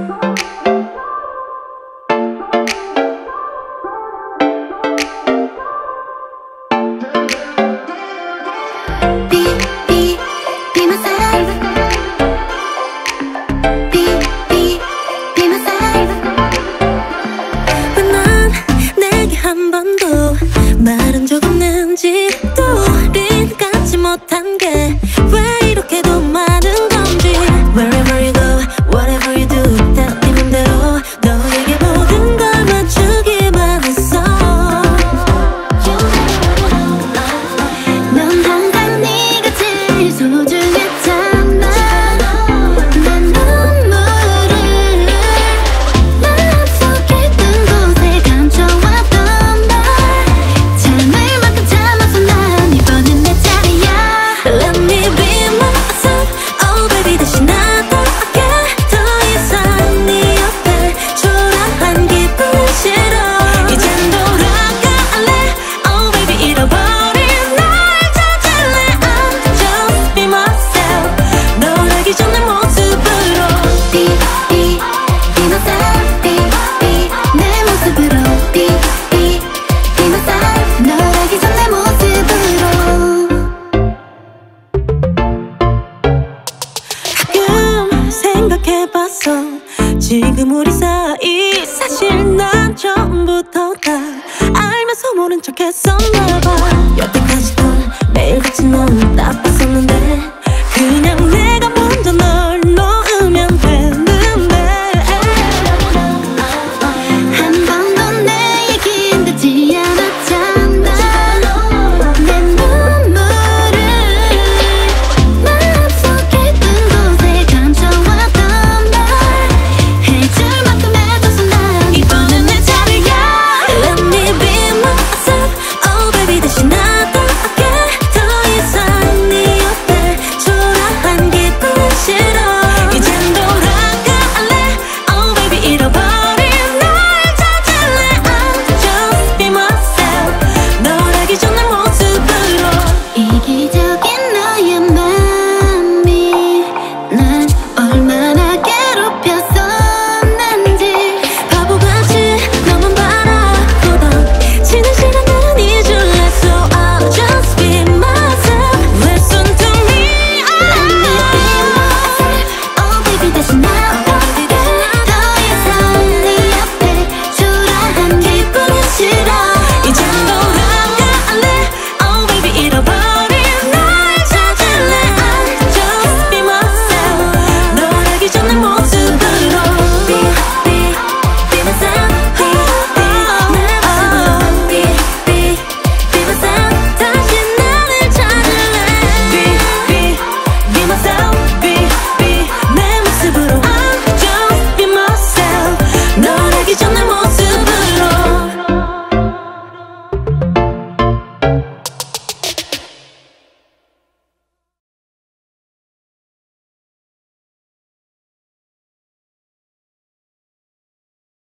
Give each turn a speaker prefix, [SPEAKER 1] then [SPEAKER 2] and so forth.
[SPEAKER 1] 한 번도 말한 적 없는지 또 우린 갖지 못한 게 왜 이렇게도 많은 건지 Wherever you go, whatever you do 다 네 맘대로 너에게 모든 걸 맞추기만 했어 넌 항상 네가 제일 소중했잖아 난 눈물을 마음속에 뜬 곳에 감춰왔던 Let me be myself, oh baby 다시 나답게 더 이상 네 옆에 초라한 기분 싫어 이젠 돌아갈래, oh baby 잃어버린 날 찾을래 I'm just be myself 널 알기 전 내 모습으로 Be myself, be 내 모습으로 Be myself 널 알기 전 내 모습으로 생각해봤어 지금 우리 사이 사실 난 처음부터 다 알면서 모른 척 했었나봐